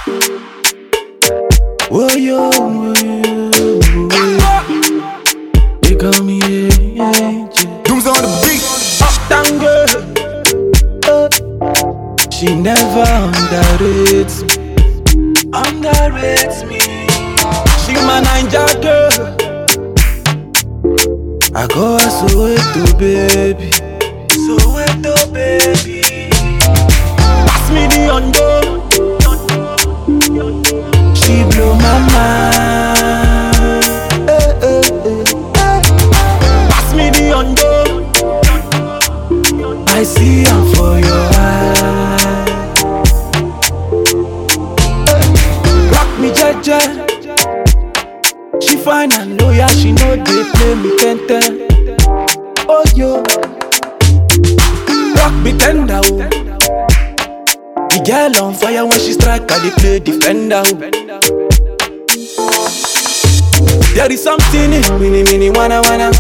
Oh yo, they call me Dooms on the beat. Uptown girl. She never underrates me. Underrates me. She my Ninja girl. I go Soweto, baby. Soweto, baby. Pass me the undo. She blow my mind. Pass me the undo. I see her for your eye. Rock me, Jaja. She fine and loyal, she know they play me 10-10. Oh yo, rock me tender, oh. The girl on fire when she strike, I dey play defender, oh. There is something in mini wanna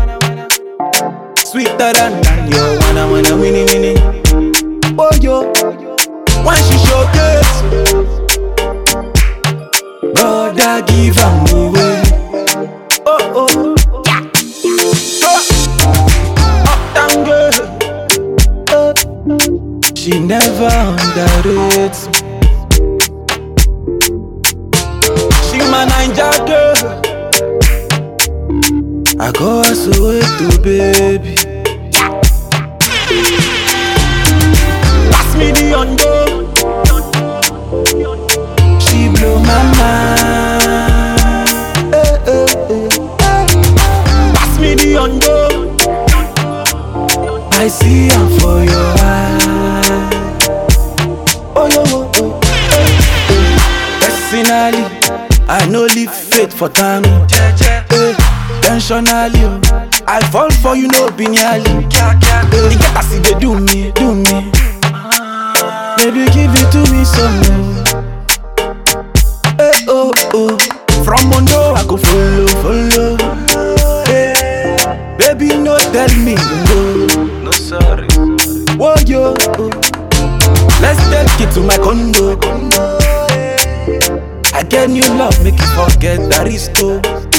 sweeter than your wanna winnie. Oh yo, when she showcase, brother give am away. Oh, yeah. Uptown girl, she never underrates me. She my Ninja girl. I go Soweto, baby. Pass me the undo. She blow my mind. Pass me the undo. I see her for your eye. Oh yo, personally, I no leave faith for time. Intentionally, I fall for you, no be nearly. The get as they do me. Baby, give it to me some more. Hey, oh, from Mondo I go follow. Hey, baby, no tell me no. No sorry. Whoa yo, let's take it to my condo. I get new love, make you forget Aristo.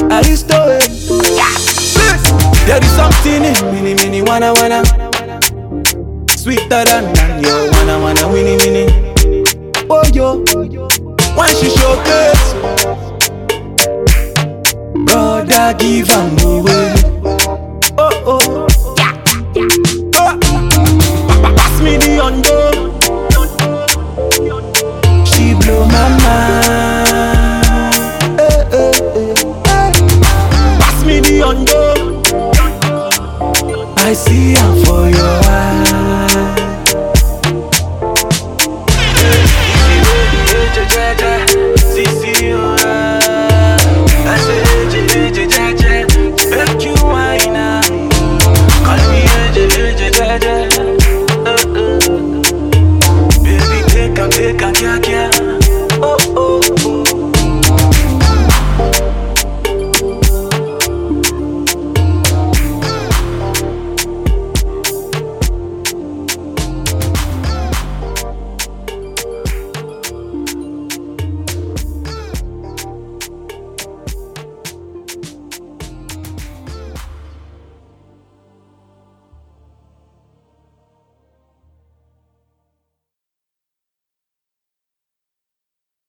There is something in mini wanna sweeter than your wanna winnie. Oh yo, when she showcase, brother give am away.